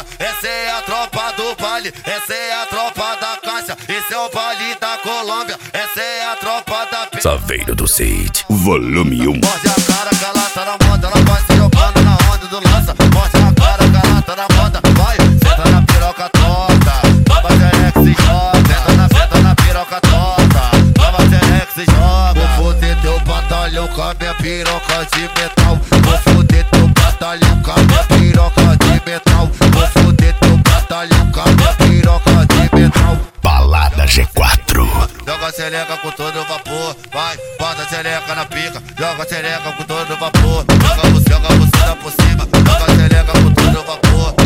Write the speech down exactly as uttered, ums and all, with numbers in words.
essa é a tropa do baile, essa é a tropa da caixa, esse é o baile da Colômbia, essa é a tropa da P. Saveiro do Cid, volume um. Morde a cara que ela tá na moda, ela vai se jogando na onda do lança. Morde a cara que ela tá na moda, vai, senta na piroca torta, toma xereca se joga, senta na, senta na piroca torta, toma xereca se joga. Vou foder teu batalhão com a minha piroca de metal, vou foder teu batalhão com a minha piroca de metal, vou foder teu batalhão com a minha piroca de metal. Balada G quatro. Joga a xereca com todo vapor, vai, bota a xereca na pica, joga a xereca com todo vapor, joga você, joga você lá por cima, joga a xereca com todo vapor.